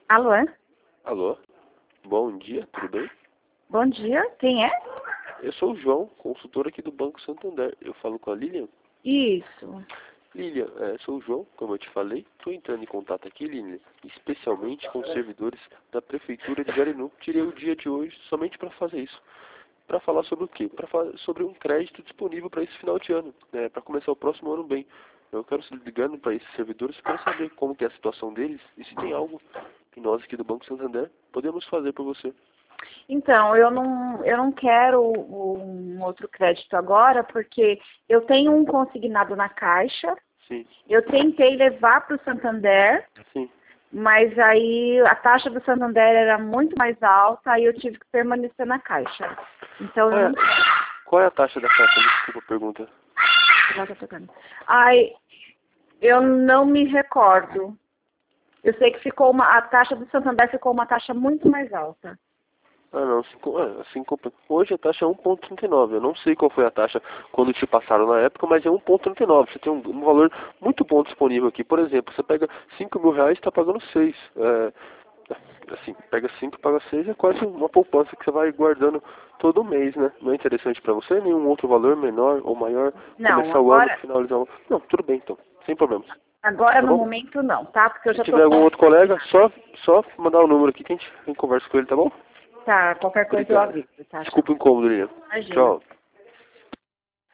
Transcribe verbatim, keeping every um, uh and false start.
Alô? Alô? Bom dia, tudo bem? Bom dia, quem é? Eu sou o João, consultor aqui do Banco Santander. Eu falo com a Lilian? Isso. Lilian, é, sou o João, como eu te falei. Estou entrando em contato aqui, Lilian, especialmente com os servidores da Prefeitura de Jarinu. Tirei o dia de hoje somente para fazer isso. Para falar sobre o quê? Para falar sobre um crédito disponível para esse final de ano, né, para começar o próximo ano bem. Eu quero se ligando para esses servidores para saber como que é a situação deles e se tem algo que nós aqui do Banco Santander podemos fazer por você. Então, eu não, eu não quero um outro crédito agora, porque eu tenho um consignado na Caixa. Sim. Eu tentei levar para o Santander, Sim. mas aí a taxa do Santander era muito mais alta, aí eu tive que permanecer na Caixa. Então, Qual eu é, não... qual é a taxa da Caixa? Desculpa a pergunta. Já tá tocando. Ai, eu não me recordo. Eu sei que ficou uma, a taxa do Santander ficou uma taxa muito mais alta. Ah, não. Cinco, é, cinco, hoje a taxa é um vírgula trinta e nove. Eu não sei qual foi a taxa quando te passaram na época, mas é um vírgula trinta e nove. Você tem um, um valor muito bom disponível aqui. Por exemplo, você pega cinco mil reais e está pagando seis. É, assim, pega cinco e paga seis, é quase uma poupança que você vai guardando todo mês, né? Não é interessante para você? Nenhum outro valor menor ou maior? Não, Começar o ano, agora, finalizar o ano? Não, tudo bem então. Sem problemas. agora Tá no bom? momento não, tá? Porque eu Se já tô tiver algum com... outro colega, só, só mandar o número aqui que a gente, a gente conversa com ele, tá bom? Tá, qualquer coisa eu Obrigado. aviso, tá? Desculpa o incômodo, Lilian. Imagina. Tchau.